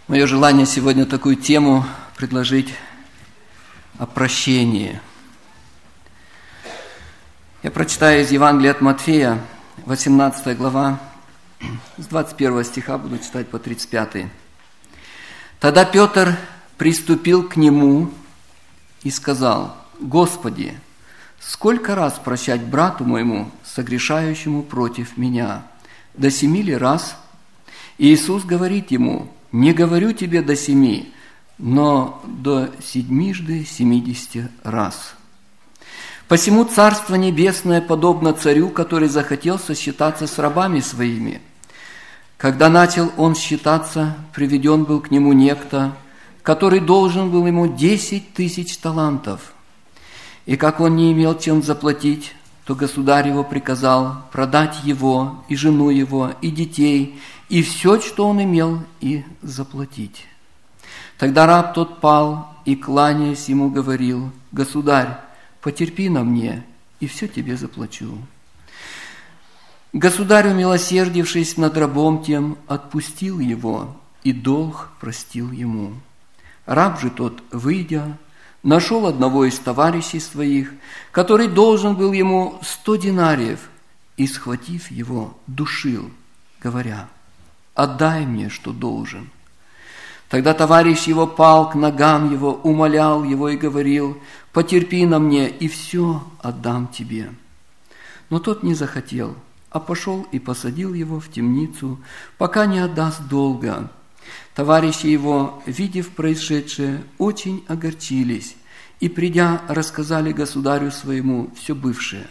Мое желание сегодня такую тему предложить о прощении. Я прочитаю из Евангелия от Матфея, 18 глава, с 21 стиха буду читать по 35. «Тогда Петр приступил к нему и сказал: Господи, сколько раз прощать брату моему, согрешающему против меня? До 7 ли раз? И Иисус говорит ему: не говорю тебе до 7, но до 70 раз. Посему Царство Небесное подобно царю, который захотел сосчитаться с рабами своими. Когда начал он считаться, приведен был к нему некто, который должен был ему 10 000 талантов. И как он не имел чем заплатить, то государь его приказал продать его, и жену его, и детей, и все, что он имел, и заплатить. Тогда раб тот пал и, кланяясь ему, говорил: Государь, потерпи на мне, и все тебе заплачу. Государь, умилосердившись над рабом тем, отпустил его, и долг простил ему. Раб же тот, выйдя, нашел одного из товарищей своих, который должен был ему 100 динариев, и, схватив его, душил, говоря: «Отдай мне, что должен». Тогда товарищ его пал к ногам его, умолял его и говорил: «Потерпи на мне, и все отдам тебе». Но тот не захотел, а пошел и посадил его в темницу, пока не отдаст долга. Товарищи его, видев происшедшее, очень огорчились и, придя, рассказали государю своему все бывшее.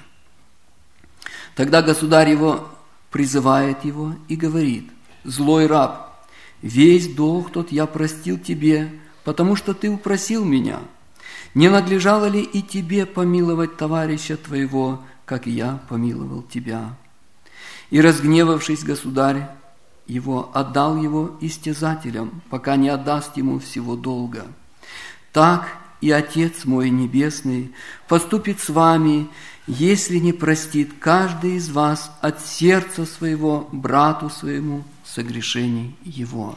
Тогда государь его призывает его и говорит: «Злой раб, весь долг тот я простил тебе, потому что ты упросил меня. Не надлежало ли и тебе помиловать товарища твоего, как я помиловал тебя?» И, разгневавшись, государь его отдал его истязателям, пока не отдаст ему всего долга. Так и Отец мой Небесный поступит с вами, если не простит каждый из вас от сердца своего брату своему согрешений его».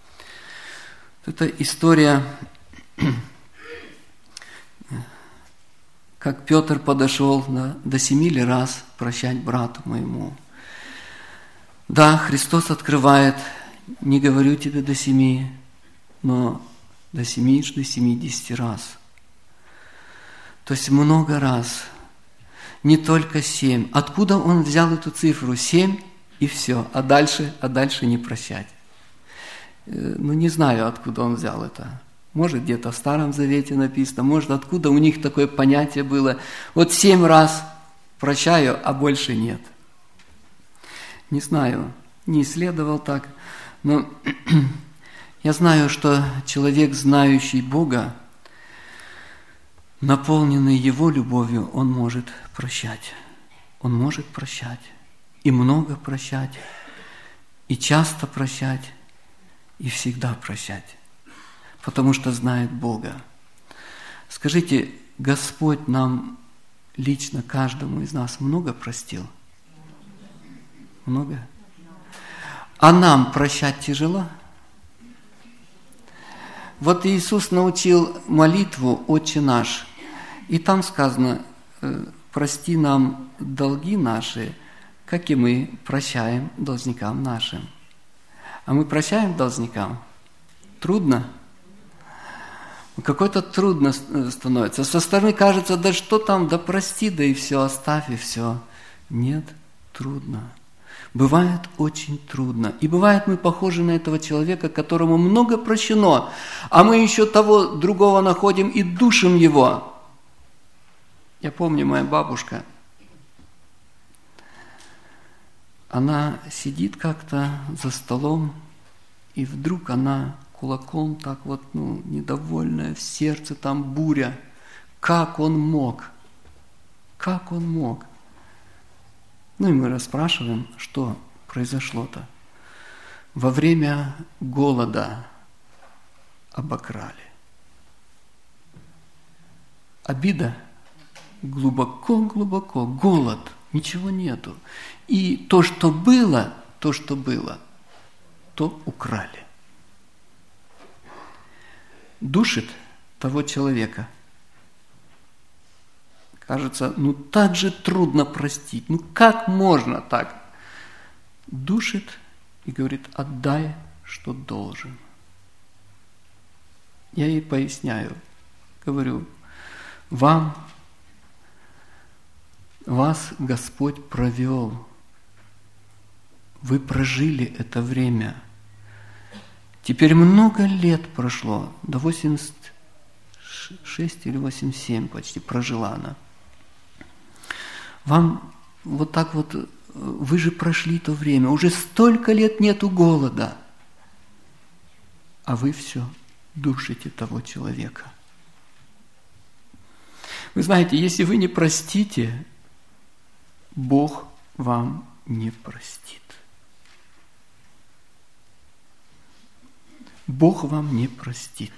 Это история, как Петр подошел до 7 раз прощать брату моему. Да, Христос открывает: не говорю тебе до 7, но до 70 раз. То есть много раз. Не только 7. Откуда он взял эту цифру? 7 и все. А дальше не прощать. Не знаю, откуда он взял это. Может, где-то в Старом Завете написано, может, откуда у них такое понятие было. Вот 7 раз прощаю, а больше нет. Не знаю, не исследовал так, но я знаю, что человек, знающий Бога, наполненный Его любовью, он может прощать. Он может прощать, и много прощать, и часто прощать, и всегда прощать, потому что знает Бога. Скажите, Господь нам лично, каждому из нас, много простил? Много? А нам прощать тяжело? Вот Иисус научил молитву «Отче наш», и там сказано: «Прости нам долги наши, как и мы прощаем должникам нашим». А мы прощаем должникам? Трудно? Какой-то трудно становится. Со стороны кажется: да что там, да прости, да и все, оставь, и все. Нет, трудно. Бывает очень трудно. И бывает, мы похожи на этого человека, которому много прощено, а мы еще того другого находим и душим его. Я помню, моя бабушка, она сидит как-то за столом, и вдруг она кулаком так вот, недовольная, в сердце там буря. Как он мог? Как он мог? И мы расспрашиваем, что произошло-то. Во время голода обокрали. Обида глубоко-глубоко, голод, ничего нету. И то, что было, то украли. душит того человека. Кажется, так же трудно простить. Как можно так? Душит и говорит: отдай, что должен. Я ей поясняю, говорю: вас Господь провел. Вы прожили это время. Теперь много лет прошло, до 86 или 87 почти прожила она. Вам вот так вот, вы же прошли то время, уже столько лет нету голода, а вы все душите того человека. Вы знаете, если вы не простите, Бог вам не простит. Бог вам не простит,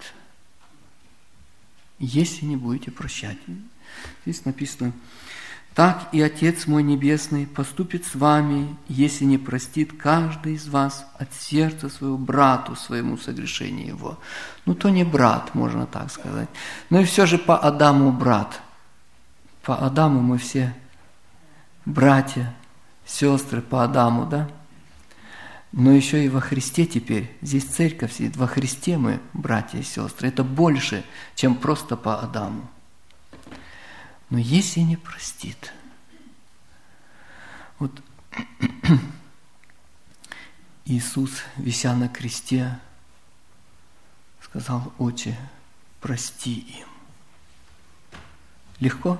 если не будете прощать. Здесь написано: так и Отец мой Небесный поступит с вами, если не простит каждый из вас от сердца своего брату своему согрешение его. То не брат, можно так сказать. Но и все же по Адаму брат. По Адаму мы все братья, сестры по Адаму, да? Но еще и во Христе теперь, здесь церковь сидит, во Христе мы братья и сестры. Это больше, чем просто по Адаму. Но если не простит, вот Иисус, вися на кресте, сказал: Отче, прости им. Легко?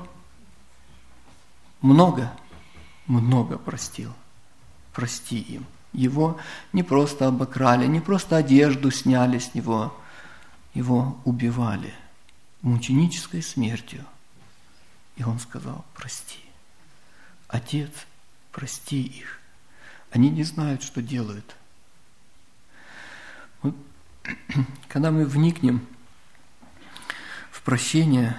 Много простил. Прости им. Его не просто обокрали, не просто одежду сняли с него, его убивали мученической смертью. И он сказал: прости. Отец, прости их. Они не знают, что делают. Вот, когда мы вникнем в прощение,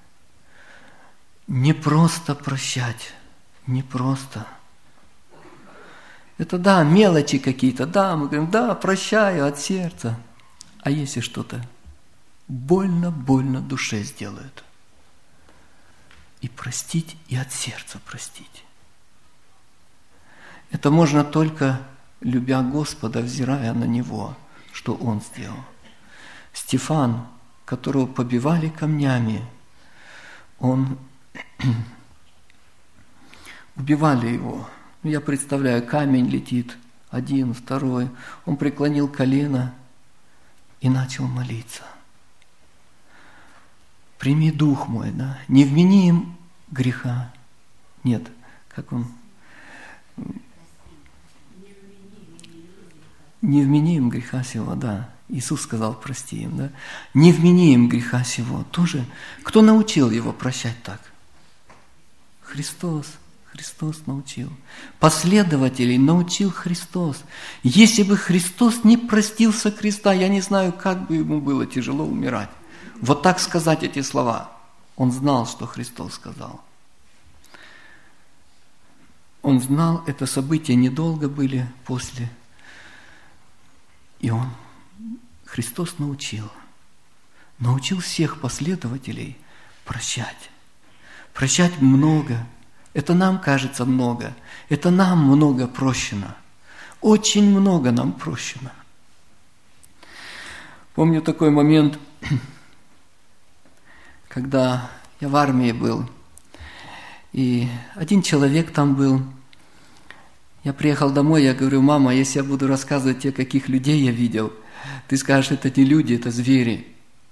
не просто прощать, не просто. Это да, мелочи какие-то, да, мы говорим: да, прощаю от сердца. А если что-то больно душе сделают, и простить, и от сердца простить. Это можно только, любя Господа, взирая на Него, что Он сделал. Стефан, которого побивали камнями, убивали его. Я представляю, камень летит, один, второй. Он преклонил колено и начал молиться. Прими дух мой, да? Не вмени им греха. Нет, как он? Не вмени им греха сего, да. Иисус сказал: прости им, да. Не вмени им греха сего. Тоже, кто научил его прощать так? Христос научил. Последователей научил Христос. Если бы Христос не простил со креста, я не знаю, как бы ему было тяжело умирать. Вот так сказать эти слова. Он знал, что Христос сказал. Он знал, это события недолго были после. И Христос научил всех последователей прощать. Прощать много. Это нам кажется много. Это нам много прощено. Очень много нам прощено. Помню такой момент, когда я в армии был, и один человек там был. Я приехал домой, я говорю: мама, если я буду рассказывать тебе, каких людей я видел, ты скажешь: это не люди, это звери.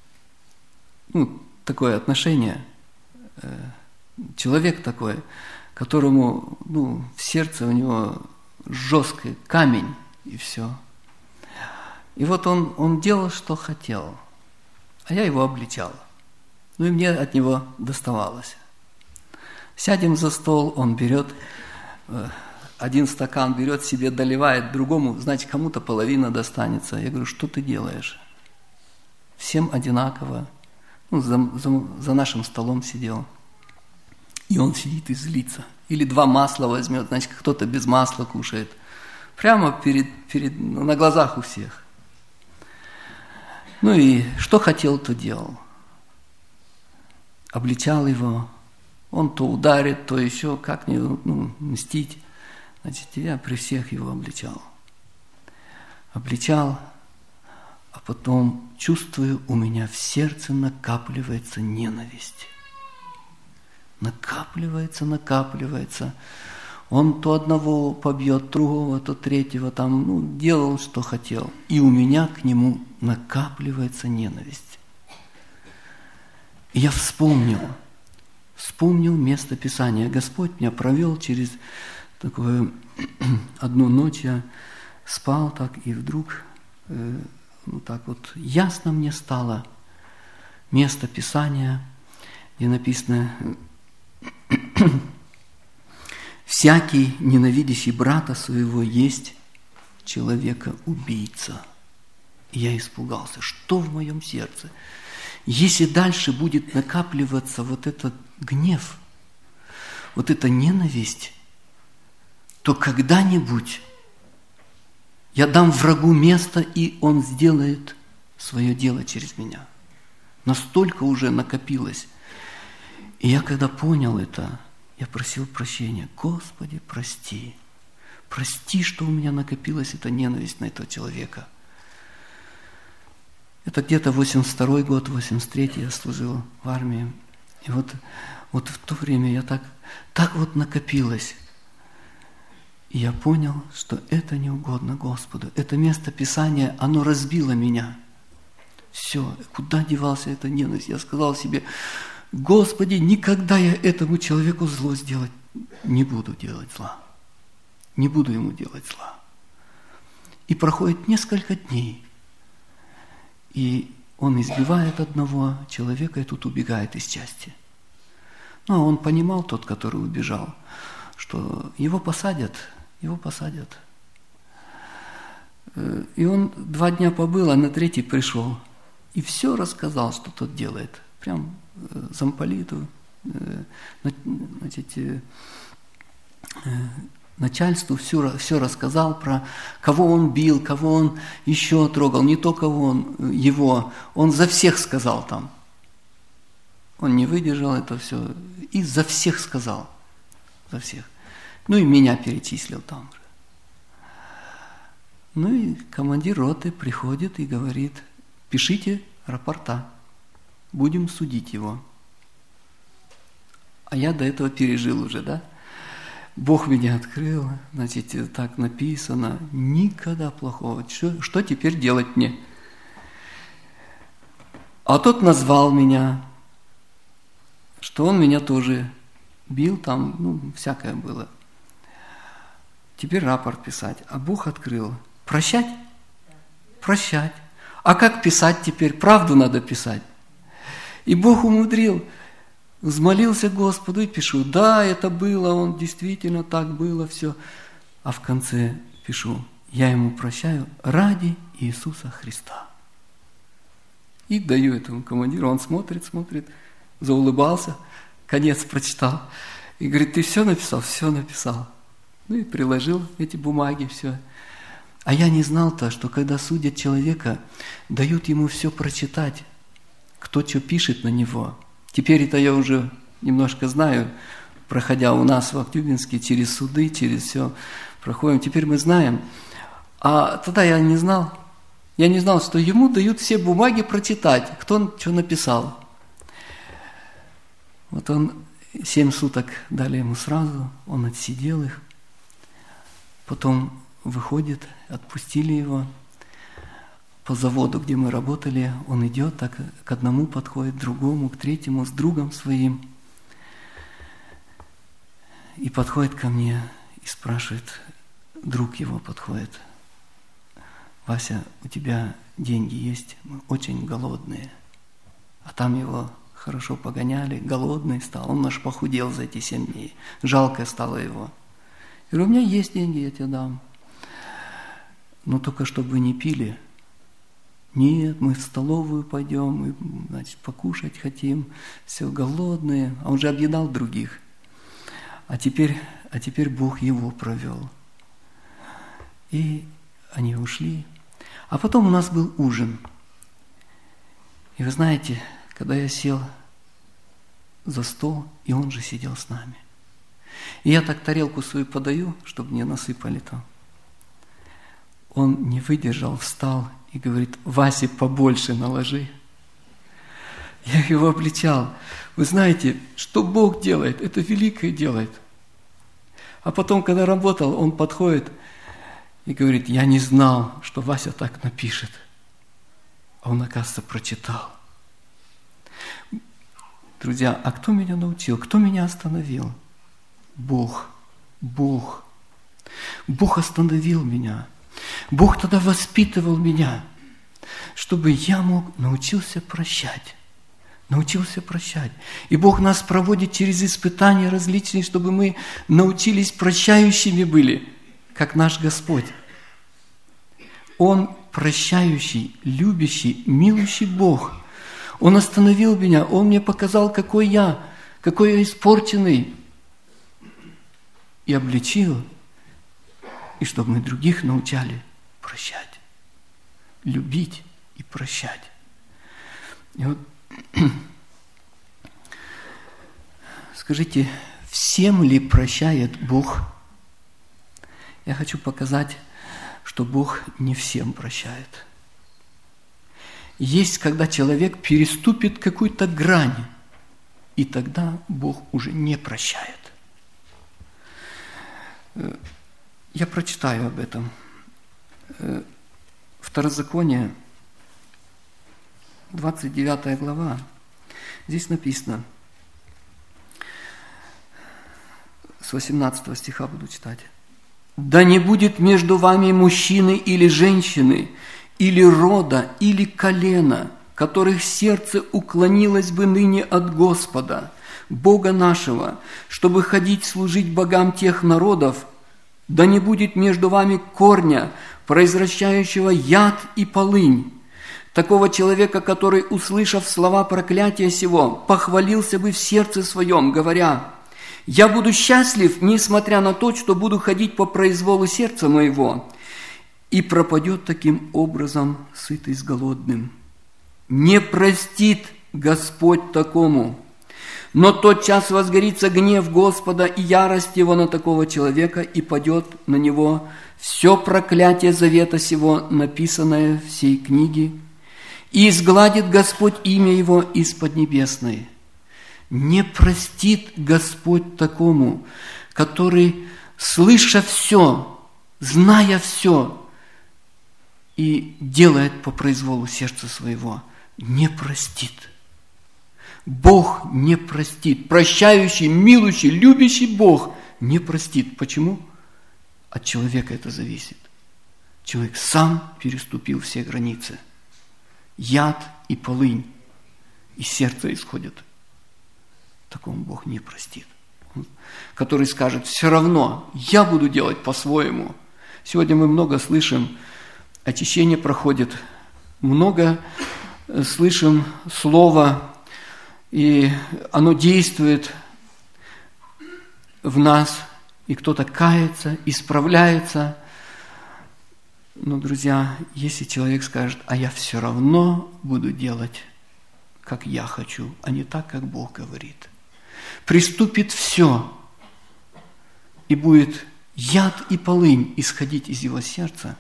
Такое отношение. Человек такой, которому, в сердце у него жесткий камень, и все. И вот он делал, что хотел, а я его обличал. И мне от него доставалось. Сядем за стол, он берет, один стакан берет себе, доливает другому, значит, кому-то половина достанется. Я говорю: что ты делаешь? Всем одинаково. За нашим столом сидел. И он сидит и злится. Или 2 масла возьмет, значит, кто-то без масла кушает. Прямо на глазах у всех. Ну и что хотел, то делал. Обличал его. Он то ударит, то еще как-нибудь мстить. Значит, я при всех его обличал. Обличал, а потом чувствую, у меня в сердце накапливается ненависть. Накапливается. Он то одного побьет, другого, то третьего, делал, что хотел. И у меня к нему накапливается ненависть. И я вспомнил место Писания. Господь меня провел через такую одну ночь, я спал так, и вдруг ясно мне стало место Писания, где написано: «Всякий, ненавидящий брата своего, есть человека-убийца». И я испугался, что в моем сердце? Если дальше будет накапливаться вот этот гнев, вот эта ненависть, то когда-нибудь я дам врагу место, и он сделает свое дело через меня. Настолько уже накопилось. И я когда понял это, я просил прощения. Господи, прости. Прости, что у меня накопилась эта ненависть на этого человека. Это где-то 82-й год, 83-й я служил в армии. И вот в то время я так накопилось. И я понял, что это не угодно Господу. Это место Писания, оно разбило меня. Все, куда девался эта ненависть? Я сказал себе: Господи, никогда я этому человеку зло сделать не буду делать зла. Не буду ему делать зла. И проходит несколько дней, и он избивает одного человека и тут убегает из части. А он понимал, тот, который убежал, что его посадят. И он 2 дня побыл, а на 3-й пришел. И все рассказал, что тот делает. Прям замполиту, начальству все рассказал про кого он бил, кого он еще трогал, не только он за всех сказал там. Он не выдержал это все и за всех сказал, за всех. Ну и меня перечислил там же. Ну и командир роты приходит и говорит: пишите рапорта, будем судить его. А я до этого пережил уже, да? Бог меня открыл, значит, так написано, никогда плохого. Что теперь делать мне? А тот назвал меня, что он меня тоже бил, там, всякое было. Теперь рапорт писать. А Бог открыл. Прощать? Прощать. А как писать теперь? Правду надо писать. И Бог умудрил. Взмолился Господу и пишу: да, это было, он действительно так было, все. А в конце пишу: я ему прощаю ради Иисуса Христа. И даю этому командиру, он смотрит, заулыбался, конец прочитал. И говорит: ты все написал? Все написал. Ну и приложил эти бумаги, все. А я не знал-то, что когда судят человека, дают ему все прочитать, кто что пишет на него. Теперь это я уже немножко знаю, проходя у нас в Актюбинске через суды, через все проходим. Теперь мы знаем. А тогда я не знал. Я не знал, что ему дают все бумаги прочитать, кто он что написал. Вот он 7 суток дали ему сразу, он отсидел их. Потом выходит, отпустили его. По заводу, где мы работали, он идет, так к одному подходит, к другому, к третьему, с другом своим. И подходит ко мне и спрашивает, друг его подходит: Вася, у тебя деньги есть? Мы очень голодные. А там его хорошо погоняли, голодный стал. Он аж похудел за эти 7 дней. Жалко стало его. Я говорю: у меня есть деньги, я тебе дам. Но только чтобы вы не пили. Нет, мы в столовую пойдем, мы, значит, покушать хотим, все голодные. А он же объедал других. А теперь Бог его провел. И они ушли. А потом у нас был ужин. И вы знаете, когда я сел за стол, и он же сидел с нами. И я так тарелку свою подаю, чтобы не насыпали там. Он не выдержал, встал и говорит: Васе, побольше наложи. Я его обличал. Вы знаете, что Бог делает, это великое делает. А потом, когда работал, он подходит и говорит: я не знал, что Вася так напишет. А он, оказывается, прочитал. Друзья, а кто меня научил? Кто меня остановил? Бог. Бог. Бог остановил меня. Бог тогда воспитывал меня, чтобы я научился прощать. Научился прощать. И Бог нас проводит через испытания различные, чтобы мы научились прощающими были, как наш Господь. Он прощающий, любящий, милующий Бог. Он остановил меня, Он мне показал, какой я испорченный, и обличил, и чтобы мы других научали прощать, любить и прощать. И вот скажите, всем ли прощает Бог? Я хочу показать, что Бог не всем прощает. Есть, когда человек переступит какую-то грань, и тогда Бог уже не прощает. Я прочитаю об этом. Второзаконие, 29 глава. Здесь написано, с 18 стиха буду читать. «Да не будет между вами мужчины или женщины, или рода, или колена, которых сердце уклонилось бы ныне от Господа, Бога нашего, чтобы ходить служить богам тех народов, да не будет между вами корня, произвращающего яд и полынь, такого человека, который, услышав слова проклятия сего, похвалился бы в сердце своем, говоря: я буду счастлив, несмотря на то, что буду ходить по произволу сердца моего, и пропадет таким образом сытый с голодным. Не простит Господь такому, но тотчас возгорится гнев Господа и ярость Его на такого человека, и падет на него все проклятие завета сего, написанное в сей книге, и изгладит Господь имя Его из поднебесной. Не простит Господь такому, который, слыша все, зная все, и делает по произволу сердца своего, не простит. Бог не простит. Прощающий, милующий, любящий Бог не простит. Почему? От человека это зависит. Человек сам переступил все границы. Яд и полынь из сердца исходят. Такому Бог не простит. Который скажет: все равно я буду делать по-своему. Сегодня мы много слышим, очищение проходит, много слышим слова, и оно действует в нас, и кто-то кается, исправляется. Но, друзья, если человек скажет: а я все равно буду делать, как я хочу, а не так, как Бог говорит, приступит все, и будет яд и полынь исходить из его сердца,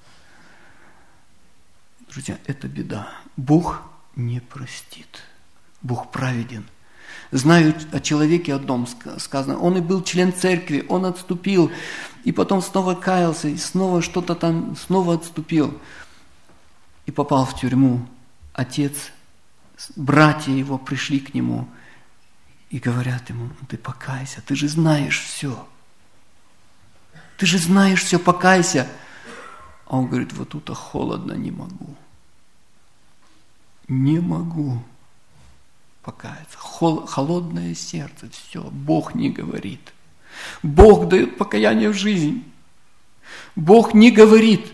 друзья, это беда. Бог не простит. Бог праведен. Знаю о человеке одном сказано, он и был член церкви, он отступил, и потом снова каялся, и снова что-то там, снова отступил, и попал в тюрьму. Отец, братья его пришли к нему и говорят ему: ты покайся, ты же знаешь все. Ты же знаешь все, покайся. А он говорит: вот тут холодно, не могу. Не могу покаяться. Холодное сердце, все, Бог не говорит. Бог дает покаяние в жизнь. Бог не говорит.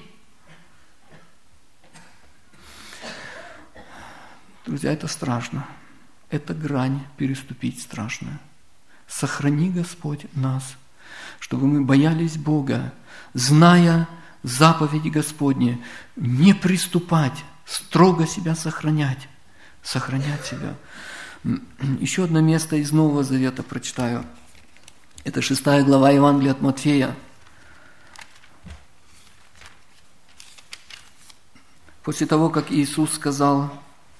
Друзья, это страшно. Это грань переступить страшно. Сохрани, Господь, нас, чтобы мы боялись Бога, зная заповеди Господни, не приступать, строго себя сохранять. сохранять себя. Еще одно место из Нового Завета прочитаю. Это 6 глава Евангелия от Матфея. После того, как Иисус сказал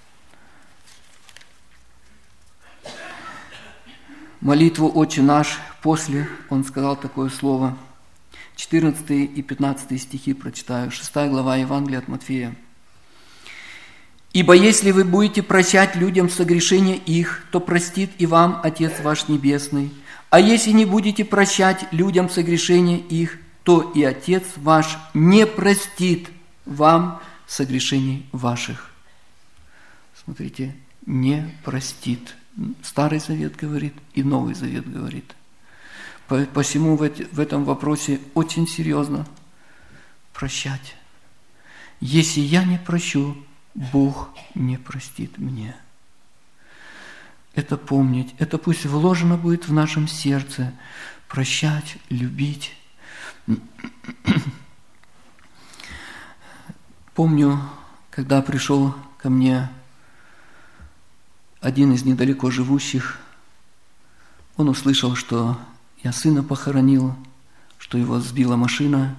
молитву «Отче наш», после Он сказал такое слово. 14 и 15 стихи прочитаю. 6 глава Евангелия от Матфея. «Ибо если вы будете прощать людям согрешения их, то простит и вам Отец ваш Небесный. А если не будете прощать людям согрешения их, то и Отец ваш не простит вам согрешений ваших». Смотрите, не простит. Старый Завет говорит, и Новый Завет говорит. Посему в этом вопросе очень серьезно прощать. Если я не прощу, Бог не простит мне. Это помнить, это пусть вложено будет в нашем сердце. Прощать, любить. Помню, когда пришел ко мне один из недалеко живущих, он услышал, что я сына похоронил, что его сбила машина.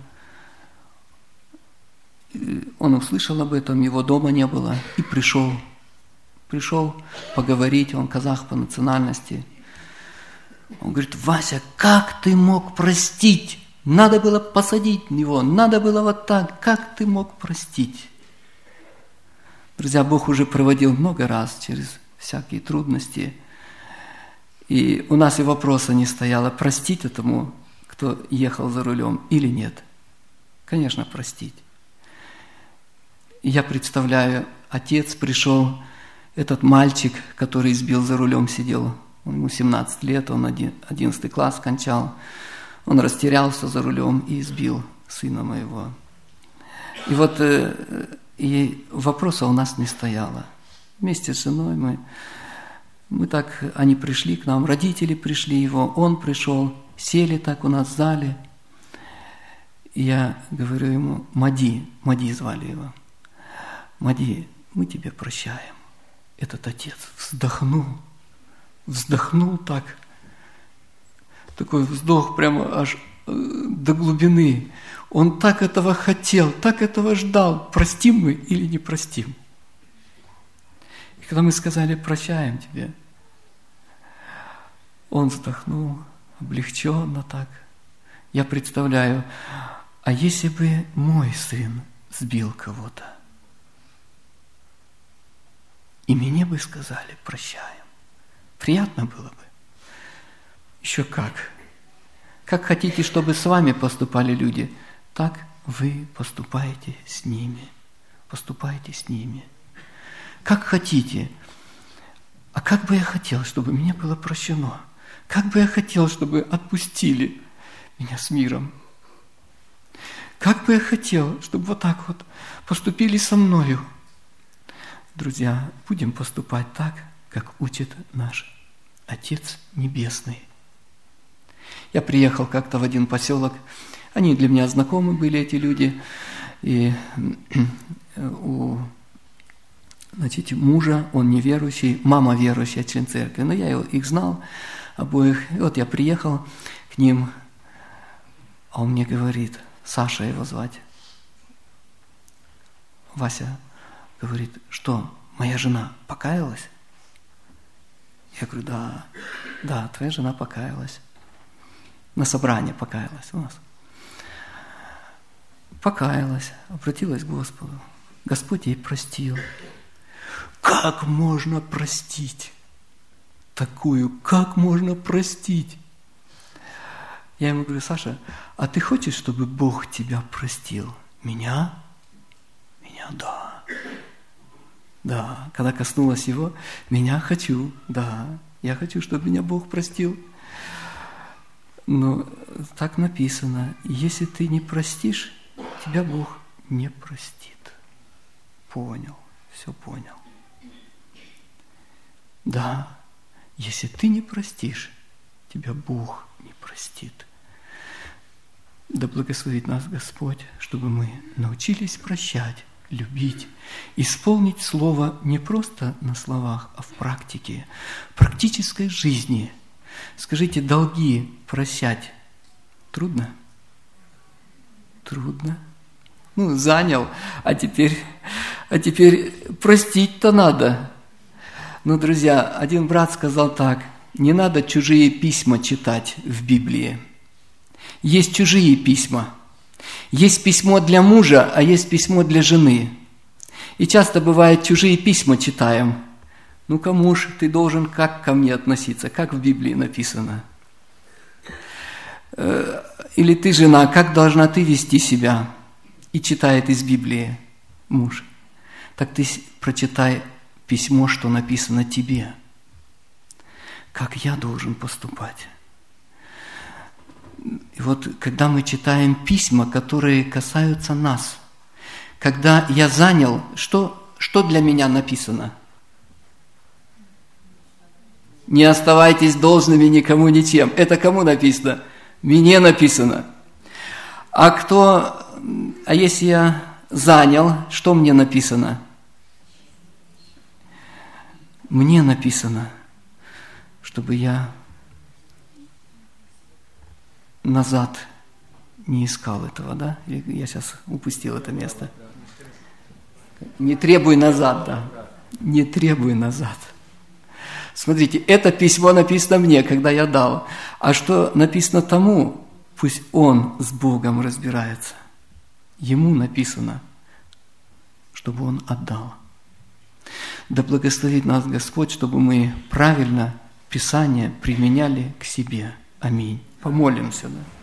Он услышал об этом, его дома не было, и пришел поговорить, он казах по национальности. Он говорит: «Вася, как ты мог простить? Надо было посадить его, надо было вот так, как ты мог простить?» Друзья, Бог уже проводил много раз через всякие трудности, и у нас и вопроса не стояло, простить этому, кто ехал за рулем, или нет. Конечно, простить. Я представляю, отец пришел, этот мальчик, который избил за рулем, сидел, ему 17 лет, он 11 класс кончал, он растерялся за рулем и избил сына моего. И вот и вопроса у нас не стояло. Вместе с женой мы так, они пришли к нам, родители пришли его, он пришел, сели так у нас в зале. И я говорю ему: Мади звали его, Мади, мы тебе прощаем. Этот отец вздохнул так, такой вздох прямо аж до глубины. Он так этого хотел, так этого ждал, простим мы или не простим. И когда мы сказали: прощаем тебе, он вздохнул облегченно так. Я представляю, а если бы мой сын сбил кого-то, и мне бы сказали: прощаем, приятно было бы? Еще как. Как хотите, чтобы с вами поступали люди, так вы поступаете с ними. Поступайте с ними. Как хотите. А как бы я хотел, чтобы мне было прощено? Как бы я хотел, чтобы отпустили меня с миром? Как бы я хотел, чтобы вот так вот поступили со мною? Друзья, будем поступать так, как учит наш Отец Небесный. Я приехал как-то в один поселок, они для меня знакомы были, эти люди, и у мужа, он неверующий, мама верующая, член церкви, но я их знал обоих, и вот я приехал к ним, а он мне говорит, Саша его звать, Вася говорит: что, моя жена покаялась? Я говорю: да, твоя жена покаялась. На собрании покаялась у нас. Покаялась, обратилась к Господу. Господь ей простил. Как можно простить такую? Как можно простить? Я ему говорю: Саша, а ты хочешь, чтобы Бог тебя простил? Меня? Меня, да. Да, когда коснулась его, меня хочу, да. Я хочу, чтобы меня Бог простил. Но так написано: если ты не простишь, тебя Бог не простит. Понял, все понял. Да, если ты не простишь, тебя Бог не простит. Да благословит нас Господь, чтобы мы научились прощать любить, исполнить Слово не просто на словах, а в практике, в практической жизни. Скажите, долги прощать трудно? Трудно. Занял, а теперь простить-то надо. Друзья, один брат сказал так: не надо чужие письма читать в Библии. Есть чужие письма. Есть письмо для мужа, а есть письмо для жены. И часто бывает, чужие письма читаем. Ну-ка, муж, ты должен как ко мне относиться, как в Библии написано. Или ты, жена, как должна ты вести себя? И читает из Библии муж. Так ты прочитай письмо, что написано тебе. Как я должен поступать? И вот когда мы читаем письма, которые касаются нас, когда я занял, что для меня написано? Не оставайтесь должными никому ничем. Это кому написано? Мне написано. А если я занял, что мне написано? Мне написано, чтобы я назад не искал этого, да? Я сейчас упустил это место. Не требуй назад, да. Не требуй назад. Смотрите, это письмо написано мне, когда я дал. А что написано тому, пусть он с Богом разбирается. Ему написано, чтобы он отдал. Да благословит нас Господь, чтобы мы правильно Писание применяли к себе. Аминь. Помолимся, да.